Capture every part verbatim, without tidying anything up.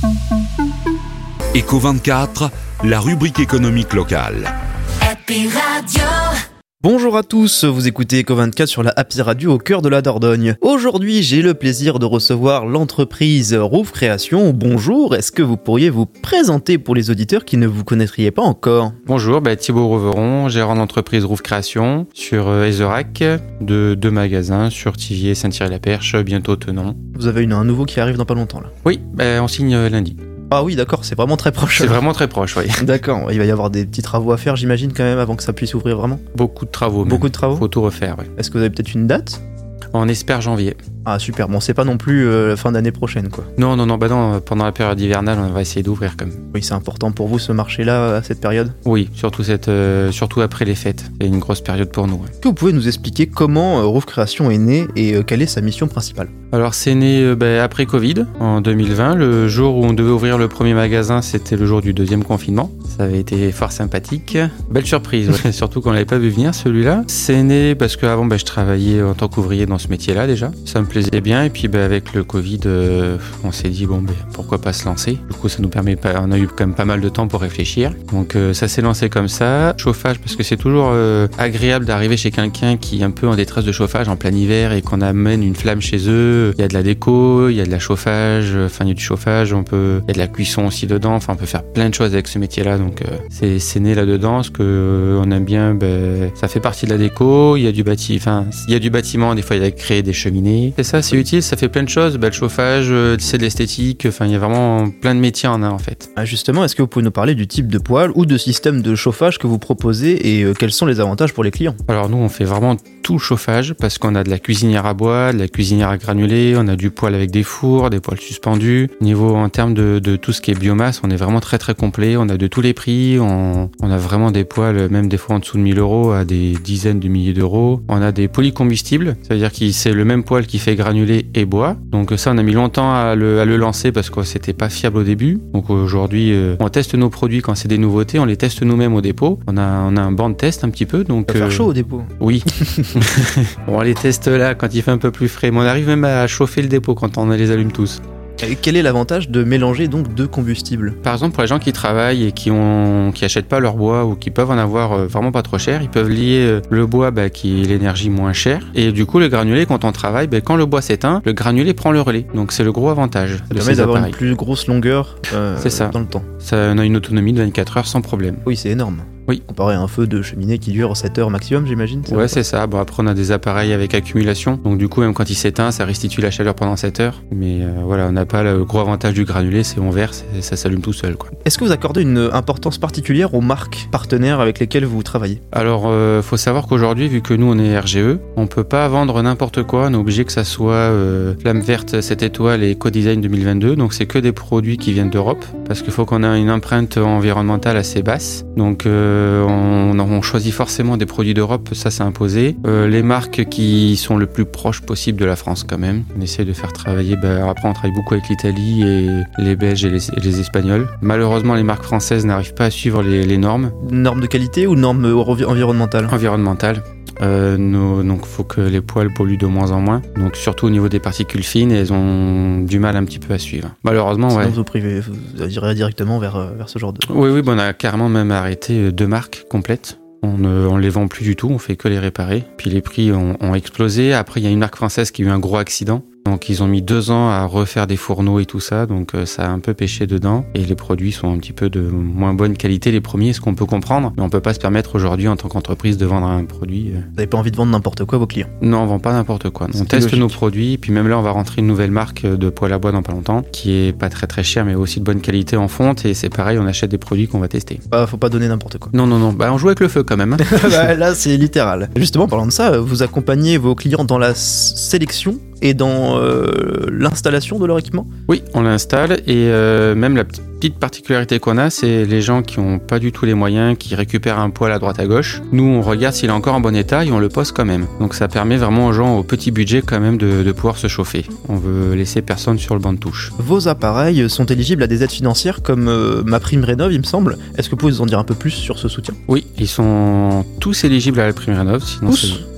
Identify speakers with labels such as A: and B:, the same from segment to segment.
A: Éco vingt-quatre, la rubrique économique locale.
B: Happy Radio.
C: Bonjour à tous, vous écoutez Éco vingt-quatre sur la Happy Radio au cœur de la Dordogne. Aujourd'hui, j'ai le plaisir de recevoir l'entreprise Roof Création. Bonjour, est-ce que vous pourriez vous présenter pour les auditeurs qui ne vous connaîtriez pas encore ?
D: Bonjour, bah Thibaut Reveron, gérant d'entreprise Roof Création sur euh, Ezerac, de deux magasins sur Thiviers, Saint-Thierry-la-Perche, bientôt Tenon.
C: Vous avez une, un nouveau qui arrive dans pas longtemps là.
D: Oui, bah, on signe euh, lundi.
C: Ah oui, d'accord, c'est vraiment très proche.
D: C'est vraiment très proche, oui.
C: D'accord, il va y avoir des petits travaux à faire, j'imagine, quand même, avant que ça puisse ouvrir vraiment.
D: Beaucoup de travaux. Même.
C: Beaucoup de travaux.
D: Faut tout refaire, oui.
C: Est-ce que vous avez peut-être une date ?
D: On espère janvier.
C: Ah super, bon c'est pas non plus euh, fin d'année prochaine quoi.
D: Non, non, non, bah non, pendant la période hivernale, on va essayer d'ouvrir quand même.
C: Oui, c'est important pour vous ce marché-là à cette période ?
D: Oui, surtout, cette, euh, surtout après les fêtes. C'est une grosse période pour nous. Ouais.
C: Est-ce que vous pouvez nous expliquer comment euh, Roof Création est né et euh, quelle est sa mission principale ?
D: Alors c'est né euh, bah, après Covid, en deux mille vingt. Le jour où on devait ouvrir le premier magasin, c'était le jour du deuxième confinement. Ça avait été fort sympathique. Belle surprise, ouais. Surtout qu'on ne l'avait pas vu venir celui-là. C'est né parce qu'avant, bah, je travaillais en tant qu'ouvrier dans ce métier-là déjà. Ça me plaisait bien et puis bah, avec le Covid, euh, on s'est dit bon, bah, pourquoi pas se lancer. Du coup, ça nous permet pas, on a eu quand même pas mal de temps pour réfléchir. Donc euh, ça s'est lancé comme ça. Chauffage, parce que c'est toujours euh, agréable d'arriver chez quelqu'un qui est un peu en détresse de chauffage en plein hiver et qu'on amène une flamme chez eux. Il y a de la déco, il y a de la chauffage, enfin il y a du chauffage, on peut, il y a de la cuisson aussi dedans. Enfin, on peut faire plein de choses avec ce métier-là. Donc euh, c'est, c'est né là-dedans, parce que euh, on aime bien. Ben, ça fait partie de la déco. Il y a du bâti, enfin il y a du bâtiment. Des fois, il y a créé des cheminées. Et ça, c'est utile. Ça fait plein de choses. Ben, le chauffage, c'est de l'esthétique. Enfin, il y a vraiment plein de métiers en un en fait.
C: Ah, justement, est-ce que vous pouvez nous parler du type de poêle ou de système de chauffage que vous proposez et euh, quels sont les avantages pour les clients ?
D: Alors nous, on fait vraiment tout le chauffage parce qu'on a de la cuisinière à bois, de la cuisinière à granulés, on a du poêle avec des fours, des poêles suspendus. Niveau en termes de, de tout ce qui est biomasse, on est vraiment très très complet. On a de tous les prix. On, on a vraiment des poêles, même des fois en dessous de mille euros à des dizaines de milliers d'euros. On a des polycombustibles, ça veut dire que c'est le même poêle qui fait granulés et bois. Donc ça, on a mis longtemps à le, à le lancer parce que c'était pas fiable au début. Donc aujourd'hui, euh, on teste nos produits quand c'est des nouveautés, on les teste nous-mêmes au dépôt. On a, on a un banc de test un petit peu. Donc,
C: ça va faire
D: euh,
C: chaud au dépôt.
D: Oui. On les teste là quand il fait un peu plus frais. Mais on arrive même à chauffer le dépôt quand on les allume tous.
C: Et quel est l'avantage de mélanger donc deux combustibles ?
D: Par exemple, pour les gens qui travaillent et qui ont qui achètent pas leur bois ou qui peuvent en avoir euh, vraiment pas trop cher, ils peuvent lier euh, le bois bah, qui est l'énergie moins chère. Et du coup, le granulé, quand on travaille, bah, quand le bois s'éteint, le granulé prend le relais. Donc c'est le gros avantage.
C: Ça permet d'avoir appareils. Une plus grosse longueur euh,
D: c'est ça.
C: Dans le temps.
D: Ça, on a une autonomie de vingt-quatre heures sans problème.
C: Oui, c'est énorme.
D: Oui.
C: Comparé à un feu de cheminée qui dure sept heures maximum, j'imagine.
D: C'est ouais, c'est ça. Bon, après, on a des appareils avec accumulation. Donc, du coup, même quand il s'éteint, ça restitue la chaleur pendant sept heures. Mais euh, voilà, on n'a pas le gros avantage du granulé, c'est on verse et ça s'allume tout seul, quoi.
C: Est-ce que vous accordez une importance particulière aux marques partenaires avec lesquelles vous travaillez ?
D: Alors, euh, faut savoir qu'aujourd'hui, vu que nous, on est R G E, on peut pas vendre n'importe quoi. On est obligé que ça soit euh, Flamme Verte, sept étoiles et Co-Design deux mille vingt-deux. Donc, c'est que des produits qui viennent d'Europe. Parce qu'il faut qu'on ait une empreinte environnementale assez basse. Donc, euh, on on choisit forcément des produits d'Europe, ça c'est imposé. Euh, les marques qui sont le plus proches possible de la France quand même. On essaie de faire travailler, bah, après on travaille beaucoup avec l'Italie et les Belges et les, et les Espagnols. Malheureusement les marques françaises n'arrivent pas à suivre les, les normes.
C: Normes de qualité ou normes environnementales ?
D: Environnementales. Euh, nos, donc il faut que les poêles polluent de moins en moins. Donc surtout au niveau des particules fines, elles ont du mal un petit peu à suivre. Malheureusement,
C: sinon
D: ouais.
C: vous privez, vous irez directement vers, vers ce genre de...
D: Oui, oui, bon, on a carrément même arrêté deux marques complètes. On ne on les vend plus du tout, on fait que les réparer. Puis les prix ont, ont explosé. Après, il y a une marque française qui a eu un gros accident. Donc ils ont mis deux ans à refaire des fourneaux et tout ça, donc euh, ça a un peu pêché dedans. Et les produits sont un petit peu de moins bonne qualité, les premiers, ce qu'on peut comprendre. Mais on peut pas se permettre aujourd'hui en tant qu'entreprise de vendre un produit. Euh...
C: Vous n'avez pas envie de vendre n'importe quoi à vos clients ?
D: Non, on vend pas n'importe quoi. On teste logique. Nos produits, puis même là on va rentrer une nouvelle marque de poêle à bois dans pas longtemps, qui est pas très très chère, mais aussi de bonne qualité en fonte. Et c'est pareil, on achète des produits qu'on va tester.
C: Bah, faut pas donner n'importe quoi.
D: Non, non, non. Bah on joue avec le feu quand même. Hein.
C: Bah, là c'est littéral. Justement, parlant de ça, vous accompagnez vos clients dans la sélection et dans euh, l'installation de leur équipement ?
D: Oui, on l'installe et euh, même la petite particularité qu'on a, c'est les gens qui n'ont pas du tout les moyens, qui récupèrent un poêle à droite à gauche. Nous, on regarde s'il est encore en bon état et on le pose quand même. Donc ça permet vraiment aux gens au petit budget quand même de, de pouvoir se chauffer. On veut laisser personne sur le banc de touche.
C: Vos appareils sont éligibles à des aides financières comme euh, Ma Prime Rénov, il me semble. Est-ce que vous pouvez nous en dire un peu plus sur ce soutien ?
D: Oui, ils sont tous éligibles à la Prime Rénov. Sinon
C: tous ?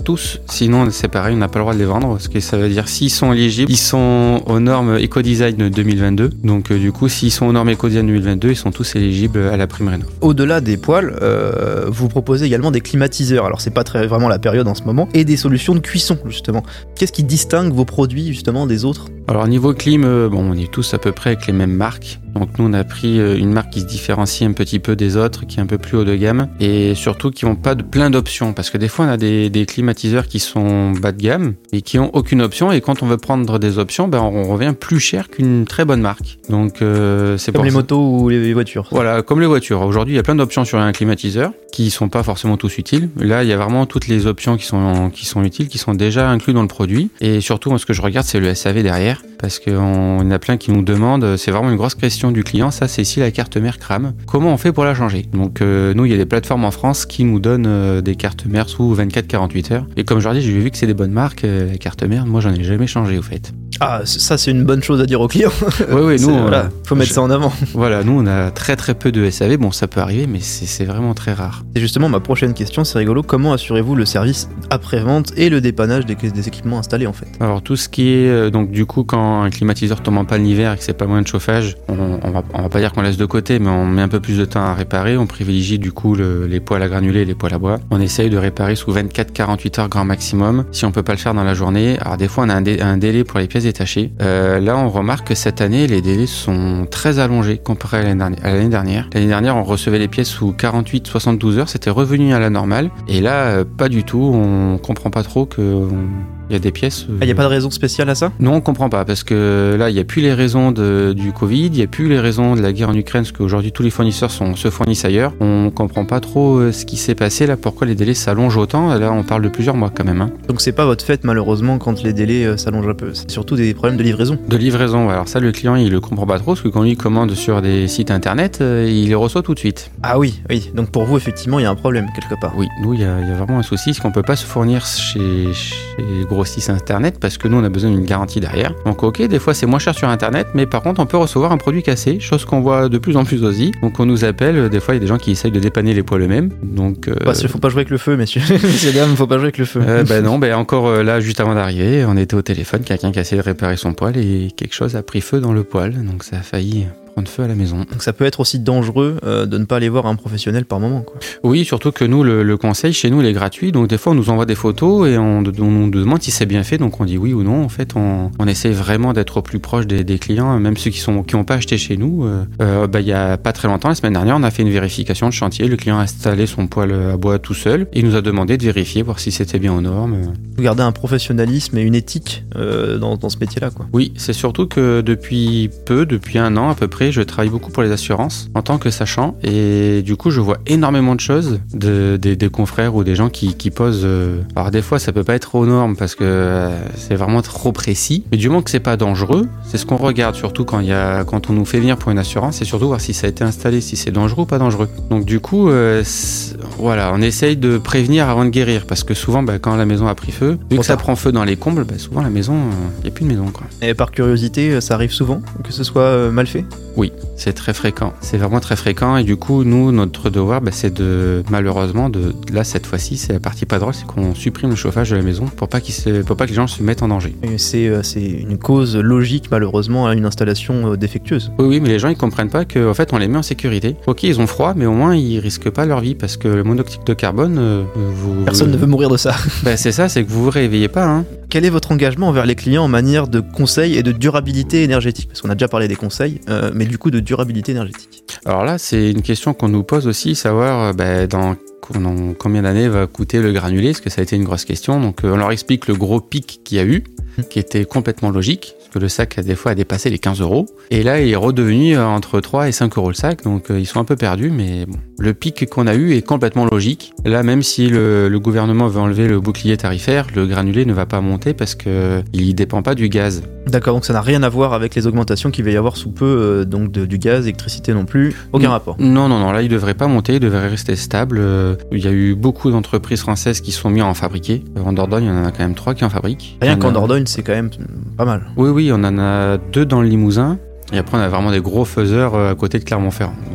D: tous, sinon c'est pareil, on n'a pas le droit de les vendre. Ce que ça veut dire, s'ils sont éligibles, ils sont aux normes Ecodesign deux mille vingt-deux. Donc euh, du coup, s'ils sont aux normes Ecodesign deux mille vingt-deux, ils sont tous éligibles à la prime réno.
C: Au-delà des poêles, euh, vous proposez également des climatiseurs. Alors c'est pas très vraiment la période en ce moment, et des solutions de cuisson justement. Qu'est-ce qui distingue vos produits justement des autres ?
D: Alors niveau clim, euh, bon, on est tous à peu près avec les mêmes marques. Donc nous on a pris euh, une marque qui se différencie un petit peu des autres, qui est un peu plus haut de gamme, et surtout qui n'ont pas de plein d'options, parce que des fois on a des, des climatiseurs qui sont bas de gamme et qui ont aucune option, et quand on veut prendre des options, ben on revient plus cher qu'une très bonne marque. Donc euh, c'est
C: comme
D: pour
C: les
D: ça.
C: motos ou les voitures.
D: Voilà, comme les voitures. Aujourd'hui il y a plein d'options sur un climatiseur qui sont pas forcément tous utiles. Là il y a vraiment toutes les options qui sont qui sont utiles, qui sont déjà inclus dans le produit, et surtout moi ce que je regarde c'est le S A V derrière, parce qu'on y en a plein qui nous demandent, c'est vraiment une grosse question du client, ça c'est si la carte mère crame, comment on fait pour la changer? Donc euh, nous il y a des plateformes en France qui nous donnent euh, des cartes mères sous vingt-quatre à quarante-huit heures, et comme je leur dis, j'ai vu que c'est des bonnes marques, euh, la carte mère, moi j'en ai jamais changé au fait.
C: Ah, ça c'est une bonne chose à dire aux clients.
D: Oui, oui, nous,
C: voilà,
D: euh,
C: faut mettre
D: je...
C: ça en avant.
D: Voilà, nous on a très très peu de S A V, bon ça peut arriver, mais c'est, c'est vraiment très rare.
C: Et justement ma prochaine question, c'est rigolo, comment assurez-vous le service après-vente et le dépannage des, des équipements installés en fait?
D: Alors tout ce qui est, euh, donc du coup quand un climatiseur tombe en panne l'hiver et que c'est pas moyen de chauffage, on, on, va, on va pas dire qu'on laisse de côté, mais on met un peu plus de temps à réparer, on privilégie du coup le, les poêles à granulés et les poêles à bois. On essaye de réparer sous vingt-quatre à quarante-huit heures grand maximum, si on peut pas le faire dans la journée. Alors des fois on a un, dé, un délai pour les pièces détachées. Euh, là on remarque que cette année les délais sont très allongés comparé à l'année dernière. À l'année dernière. L'année dernière on recevait les pièces sous quarante-huit à soixante-douze heures, c'était revenu à la normale, et là euh, pas du tout, on comprend pas trop que... On... Il y a des pièces...
C: Il euh... n'y a pas de raison spéciale à ça?
D: Non, on comprend pas, parce que là, il n'y a plus les raisons de, du Covid, il n'y a plus les raisons de la guerre en Ukraine, parce qu'aujourd'hui, tous les fournisseurs sont, se fournissent ailleurs. On comprend pas trop ce qui s'est passé, là, pourquoi les délais s'allongent autant. Là, on parle de plusieurs mois quand même. Hein.
C: Donc c'est pas votre fête, malheureusement, quand les délais euh, s'allongent un peu. C'est surtout des problèmes de livraison.
D: De livraison, ouais. Alors ça, le client, il le comprend pas trop, parce que quand lui commande sur des sites internet, euh, il les reçoit tout de suite.
C: Ah oui, oui. Donc pour vous, effectivement, il y a un problème, quelque part.
D: Oui, nous, il y, y a vraiment un souci, c'est qu'on peut pas se fournir chez, chez les gros sites internet, parce que nous on a besoin d'une garantie derrière. Donc ok, des fois c'est moins cher sur internet, mais par contre on peut recevoir un produit cassé, chose qu'on voit de plus en plus aussi. Donc on nous appelle, des fois il y a des gens qui essayent de dépanner les poêles eux-mêmes. Donc euh...
C: parce qu'il faut pas jouer avec le feu, messieurs. Messieurs dames, faut pas jouer avec le feu.
D: Euh, ben non, ben encore euh, là juste avant d'arriver, on était au téléphone, quelqu'un qui a essayé de réparer son poêle et quelque chose a pris feu dans le poêle, donc ça a failli prendre feu à la maison.
C: Donc ça peut être aussi dangereux euh, de ne pas aller voir un professionnel par moment, quoi.
D: Oui, surtout que nous, le, le conseil chez nous, il est gratuit, donc des fois on nous envoie des photos et on, on, on nous demande si c'est bien fait, donc on dit oui ou non. En fait, on, on essaie vraiment d'être au plus proche des, des clients, même ceux qui sont qui n'ont pas acheté chez nous. Euh, euh, bah, il y a pas très longtemps, la semaine dernière, on a fait une vérification de chantier. Le client a installé son poêle à bois tout seul et il nous a demandé de vérifier, voir si c'était bien aux normes.
C: Vous gardez un professionnalisme et une éthique euh, dans, dans ce métier-là, quoi.
D: Oui, c'est surtout que depuis peu, depuis un an à peu près, je travaille beaucoup pour les assurances en tant que sachant, et du coup je vois énormément de choses de, de, des confrères ou des gens qui, qui posent euh... alors des fois ça peut pas être aux normes parce que euh, c'est vraiment trop précis, mais du moment que c'est pas dangereux, c'est ce qu'on regarde surtout quand, il y a, quand on nous fait venir pour une assurance, c'est surtout voir si ça a été installé, si c'est dangereux ou pas dangereux. Donc du coup euh, voilà, on essaye de prévenir avant de guérir, parce que souvent bah, quand la maison a pris feu, vu que ça prend feu dans les combles, bah, souvent la maison, il euh, n'y a plus de maison, quoi.
C: Et par curiosité, ça arrive souvent que ce soit euh, mal fait?
D: Oui, c'est très fréquent. C'est vraiment très fréquent, et du coup, nous, notre devoir, bah, c'est de, malheureusement, de, là, cette fois-ci, c'est la partie pas drôle, c'est qu'on supprime le chauffage de la maison pour pas, qu'ils se, pour pas que les gens se mettent en danger.
C: Et c'est, euh, c'est une cause logique, malheureusement, à une installation euh, défectueuse.
D: Oui, oui, mais les gens, ils comprennent pas qu'en fait, on les met en sécurité. Ok, ils ont froid, mais au moins, ils risquent pas leur vie, parce que le monoxyde de carbone, euh, vous...
C: Personne
D: vous...
C: ne veut mourir de ça.
D: Bah, c'est ça, c'est que vous vous réveillez pas, hein.
C: Quel est votre engagement envers les clients en matière de conseils et de durabilité énergétique? Parce qu'on a déjà parlé des conseils, euh, mais du coup de durabilité énergétique.
D: Alors là, c'est une question qu'on nous pose aussi, savoir bah, dans combien d'années va coûter le granulé, parce que ça a été une grosse question. Donc on leur explique le gros pic qu'il y a eu, qui était complètement logique, parce que le sac a des fois a dépassé les quinze euros. Et là, il est redevenu entre trois et cinq euros le sac, donc euh, ils sont un peu perdus, mais bon. Le pic qu'on a eu est complètement logique. Là, même si le, le gouvernement veut enlever le bouclier tarifaire, le granulé ne va pas monter parce que il dépend pas du gaz.
C: D'accord, donc ça n'a rien à voir avec les augmentations qu'il va y avoir sous peu, euh, donc de, du gaz, électricité non plus, aucun
D: non,
C: rapport.
D: Non, non, non, là il devrait pas monter, il devrait rester stable. Euh, il y a eu beaucoup d'entreprises françaises qui sont mises à en fabriquer. En Dordogne, il y en a quand même trois qui en fabriquent.
C: Rien
D: on
C: qu'en
D: a...
C: Dordogne, c'est quand même pas mal.
D: Oui, oui, on en a deux dans le Limousin, et après on a vraiment des gros faiseurs à côté de Clermont-Ferrand. Donc, euh...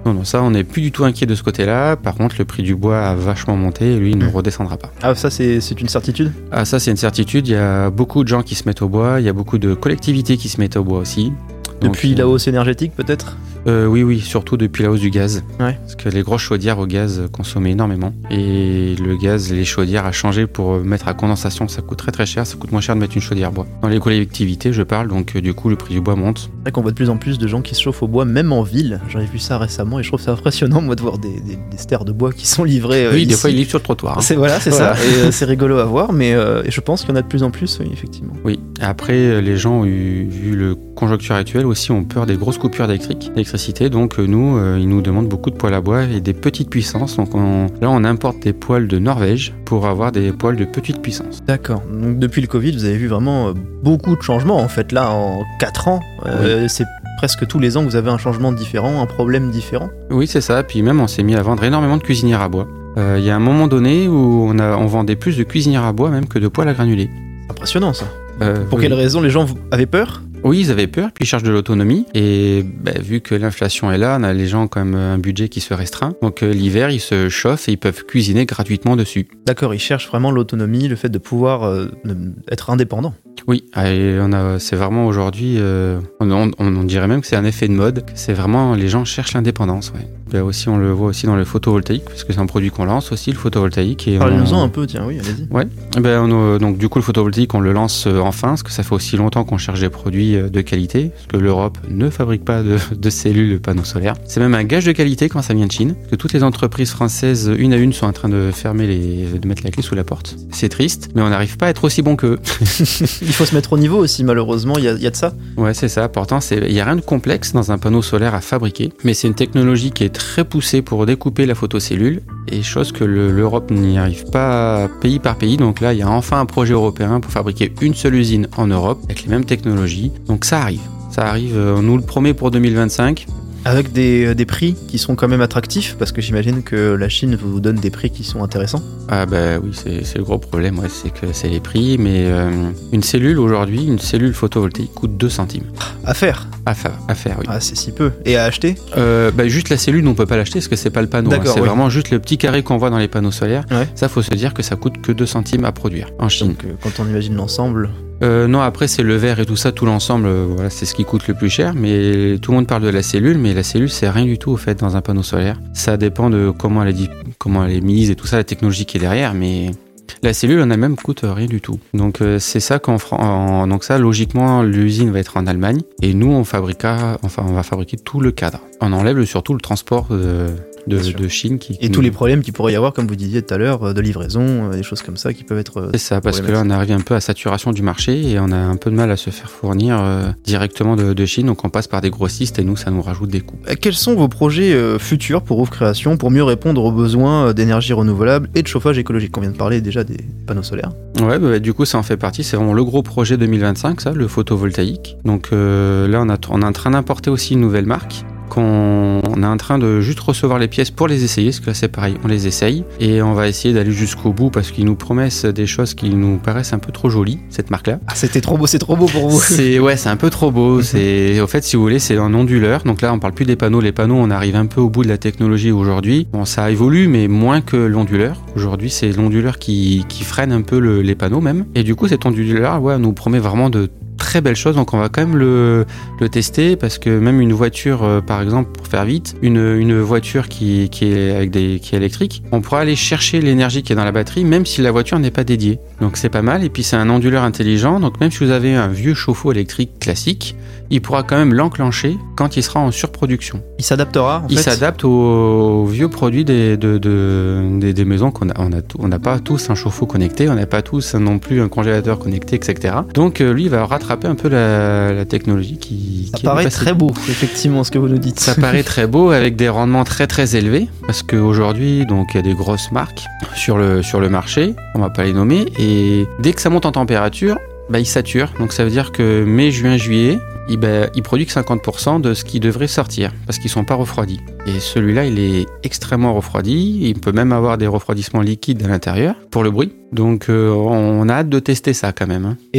D: Non, non, ça, on n'est plus du tout inquiet de ce côté-là. Par contre, le prix du bois a vachement monté et lui, il ne redescendra pas.
C: Ah, ça, c'est, c'est une certitude ?
D: Ah, ça, c'est une certitude. Il y a beaucoup de gens qui se mettent au bois. Il y a beaucoup de collectivités qui se mettent au bois aussi. Donc,
C: Depuis euh... la hausse énergétique, peut-être ?
D: Euh, oui, oui, surtout depuis la hausse du gaz.
C: Ouais.
D: Parce que les grosses chaudières au gaz consommaient énormément. Et le gaz, les chaudières a changé pour mettre à condensation. Ça coûte très très cher. Ça coûte moins cher de mettre une chaudière bois. Dans les collectivités, je parle, donc euh, du coup, le prix du bois monte.
C: C'est vrai qu'on voit de plus en plus de gens qui se chauffent au bois, même en ville. J'en ai vu ça récemment et je trouve ça impressionnant, moi, de voir des, des, des stères de bois qui sont livrés. Euh,
D: oui,
C: ici.
D: Des fois, ils livrent sur le trottoir. Hein.
C: C'est, voilà, c'est
D: voilà.
C: ça. Et euh, c'est rigolo à voir, mais euh, et je pense qu'il y en a de plus en plus, oui, effectivement.
D: Oui. Après, les gens ont eu, vu le conjoncture actuelle aussi, ont peur des grosses coupures d'électrique, d'électricité. Donc, euh, nous, euh, ils nous demandent beaucoup de poêles à bois et des petites puissances. Donc, on, là, on importe des poêles de Norvège pour avoir des poêles de petite puissance.
C: D'accord. Donc, depuis le Covid, vous avez vu vraiment euh, beaucoup de changements, en fait. Là, en quatre ans, euh, oui. c'est presque tous les ans que vous avez un changement différent, un problème différent.
D: Oui, c'est ça. Puis même, on s'est mis à vendre énormément de cuisinières à bois. Il euh, y a un moment donné où on, a, on vendait plus de cuisinières à bois même que de poêles à granulés.
C: Impressionnant, ça.
D: Euh,
C: Pour
D: oui.
C: quelle raison les gens avaient peur ?
D: Oui, ils avaient peur, puis ils cherchent de l'autonomie. Et bah, vu que l'inflation est là, on a les gens quand même un budget qui se restreint. Donc euh, l'hiver, ils se chauffent et ils peuvent cuisiner gratuitement dessus.
C: D'accord, ils cherchent vraiment l'autonomie, le fait de pouvoir euh, être indépendant.
D: Oui, et on a, c'est vraiment aujourd'hui, euh, on, on, on dirait même que c'est un effet de mode. C'est vraiment, les gens cherchent l'indépendance. Ouais. Bah aussi, on le voit aussi dans le photovoltaïque, parce que c'est un produit qu'on lance aussi, le photovoltaïque. Et
C: Parlez-nous-en
D: on...
C: un peu, tiens, oui, allez-y.
D: Ouais. Ben, on, donc du coup, le photovoltaïque, on le lance enfin, parce que ça fait aussi longtemps qu'on cherche des produits de qualité, parce que l'Europe ne fabrique pas de, de cellules de panneaux solaires. C'est même un gage de qualité quand ça vient de Chine, parce que toutes les entreprises françaises, une à une, sont en train de fermer les, de mettre la clé sous la porte. C'est triste, mais on n'arrive pas à être aussi bon qu'eux.
C: Il faut se mettre au niveau aussi, malheureusement, il y a, il y a de ça.
D: Ouais, c'est ça. Pourtant, il n'y a rien de complexe dans un panneau solaire à fabriquer, mais c'est une technologie qui est très poussée pour découper la photocellule, et chose que le, l'Europe n'y arrive pas pays par pays. Donc là, il y a enfin un projet européen pour fabriquer une seule usine en Europe avec les mêmes technologies. Donc ça arrive. Ça arrive, on nous le promet pour deux mille vingt-cinq.
C: Avec des, des prix qui sont quand même attractifs, parce que j'imagine que la Chine vous donne des prix qui sont intéressants.
D: Ah bah oui, c'est, c'est le gros problème, ouais, c'est que c'est les prix, mais euh, une cellule aujourd'hui, une cellule photovoltaïque coûte deux centimes.
C: À faire
D: À faire, à faire, oui.
C: Ah, c'est si peu. Et à acheter
D: euh, bah, juste la cellule, on peut pas l'acheter parce que c'est pas le panneau. Hein, c'est
C: oui.
D: vraiment juste le petit carré qu'on voit dans les panneaux solaires.
C: Ouais.
D: Ça, faut se dire que ça coûte que deux centimes à produire en Chine.
C: Donc, euh, quand on imagine l'ensemble...
D: Euh, non, après c'est le verre et tout ça, tout l'ensemble, euh, voilà, c'est ce qui coûte le plus cher. Mais tout le monde parle de la cellule, mais la cellule c'est rien du tout au fait dans un panneau solaire. Ça dépend de comment elle est, dit, comment elle est mise et tout ça, la technologie qui est derrière, mais la cellule en elle-même coûte rien du tout. Donc euh, c'est ça qu'en en, donc ça logiquement l'usine va être en Allemagne et nous on fabriquera, enfin on va fabriquer tout le cadre. On enlève surtout le transport de De, de Chine qui,
C: et
D: qui
C: tous
D: nous...
C: les problèmes qu'il pourrait y avoir, comme vous disiez tout à l'heure, de livraison, des choses comme ça qui peuvent être...
D: C'est ça, parce que là on arrive un peu à saturation du marché et on a un peu de mal à se faire fournir euh, directement de, de Chine, donc on passe par des grossistes et nous ça nous rajoute des coûts.
C: Quels sont vos projets euh, futurs pour Rouf Création pour mieux répondre aux besoins d'énergie renouvelable et de chauffage écologique? On vient de parler déjà des panneaux solaires.
D: Ouais, bah, du coup ça en fait partie, c'est vraiment le gros projet deux mille vingt-cinq, ça, le photovoltaïque. Donc euh, là on, a, on est en train d'importer aussi une nouvelle marque. Qu'on on est en train de juste recevoir les pièces pour les essayer, parce que là c'est pareil, on les essaye et on va essayer d'aller jusqu'au bout parce qu'ils nous promettent des choses qui nous paraissent un peu trop jolies, cette marque-là.
C: Ah, c'était trop beau, c'est trop beau pour vous.
D: C'est, ouais, c'est un peu trop beau. C'est, au fait, si vous voulez, c'est un onduleur. Donc là, on parle plus des panneaux. Les panneaux, on arrive un peu au bout de la technologie aujourd'hui. Bon, ça évolue, mais moins que l'onduleur. Aujourd'hui, c'est l'onduleur qui, qui freine un peu le, les panneaux même. Et du coup, cet onduleur, ouais, nous promet vraiment de très belles choses, donc on va quand même le, le tester parce que même une voiture, euh, par exemple, pour faire vite, une, une voiture qui, qui est avec des, qui est électrique, on pourra aller chercher l'énergie qui est dans la batterie même si la voiture n'est pas dédiée. Donc c'est pas mal, et puis c'est un onduleur intelligent, donc même si vous avez un vieux chauffe-eau électrique classique, il pourra quand même l'enclencher quand il sera en surproduction.
C: Il s'adaptera en
D: Il
C: fait.
D: s'adapte aux, aux vieux produits des, de, de, des, des maisons qu'on a. On a on n'a pas tous un chauffe-eau connecté, on n'a pas tous non plus un congélateur connecté, et cetera. Donc lui, il va rattraper un peu la, la technologie qui.
C: Ça
D: qui
C: paraît très beau, effectivement, ce que vous nous dites.
D: Ça paraît très beau avec des rendements très très élevés parce qu'aujourd'hui, donc il y a des grosses marques sur le sur le marché. On va pas les nommer, et dès que ça monte en température, bah il sature. Donc ça veut dire que mai, juin, juillet, il, bah, il produit que cinquante pour cent de ce qui devrait sortir parce qu'ils sont pas refroidis. Et celui-là, il est extrêmement refroidi. Il peut même avoir des refroidissements liquides à l'intérieur pour le bruit. Donc euh, on a hâte de tester ça quand même. Hein.
C: Et donc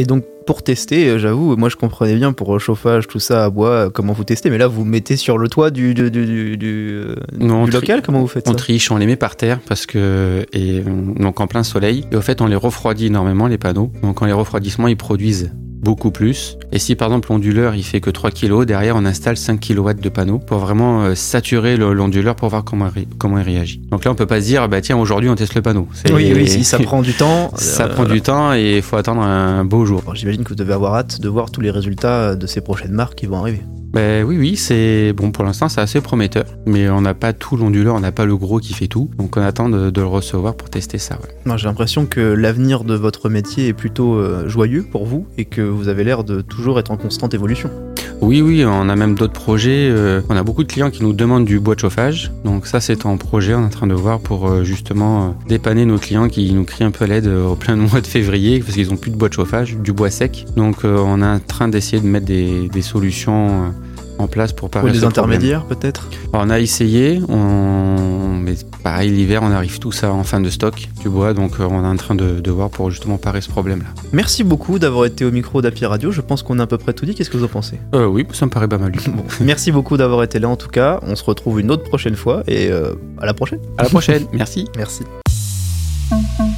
C: pour tester, euh, j'avoue, moi je comprenais bien pour le chauffage, tout ça à bois, euh, comment vous testez, mais là vous mettez sur le toit du, du, du, du, du, euh,
D: Non,
C: du
D: tri-
C: local, comment vous faites
D: On
C: ça?
D: triche, on les met par terre parce que et donc en plein soleil. Et au fait, on les refroidit énormément les panneaux. Donc en les refroidissements, ils produisent beaucoup plus. Et si par exemple l'onduleur il fait que trois kilos, derrière on installe cinq kilowatts de panneaux pour vraiment euh, saturer le- l'onduleur pour voir comment, ré- comment il réagit. Donc là on peut pas se dire bah tiens aujourd'hui on teste le panneau. C'est-
C: Oui, oui, si ça prend du temps.
D: ça
C: euh,
D: prend du temps et il faut attendre un beau jour.
C: bon, j'imagine que vous devez avoir hâte de voir tous les résultats de ces prochaines marques qui vont arriver.
D: Ben oui, oui, c'est bon pour l'instant, c'est assez prometteur, mais on n'a pas tout l'onduleur, on n'a pas le gros qui fait tout, donc on attend de, de le recevoir pour tester ça. Ouais.
C: Non, j'ai l'impression que l'avenir de votre métier est plutôt euh, joyeux pour vous et que vous avez l'air de toujours être en constante évolution.
D: Oui, oui, on a même d'autres projets. euh, on a beaucoup de clients qui nous demandent du bois de chauffage, donc ça c'est en projet, on est en train de voir pour euh, justement euh, dépanner nos clients qui nous crient un peu à l'aide euh, au plein mois de février parce qu'ils n'ont plus de bois de chauffage, du bois sec. Donc euh, on est en train d'essayer de mettre des, des solutions euh, en place pour parer
C: Ou des
D: ce problème.
C: intermédiaires peut-être.
D: Alors, on a essayé, on... mais pareil l'hiver on arrive tous à en fin de stock du bois, donc euh, on est en train de, de voir pour justement parer ce problème là.
C: Merci beaucoup d'avoir été au micro d'Happy Radio, je pense qu'on a à peu près tout dit, qu'est-ce que vous en pensez?
D: Euh, oui, ça me paraît pas mal.
C: Bon, merci beaucoup d'avoir été là en tout cas, on se retrouve une autre prochaine fois et euh, à la prochaine.
D: À la prochaine, merci.
C: Merci.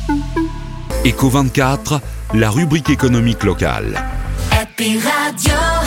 A: Éco vingt-quatre, la rubrique économique locale.
B: Happy Radio.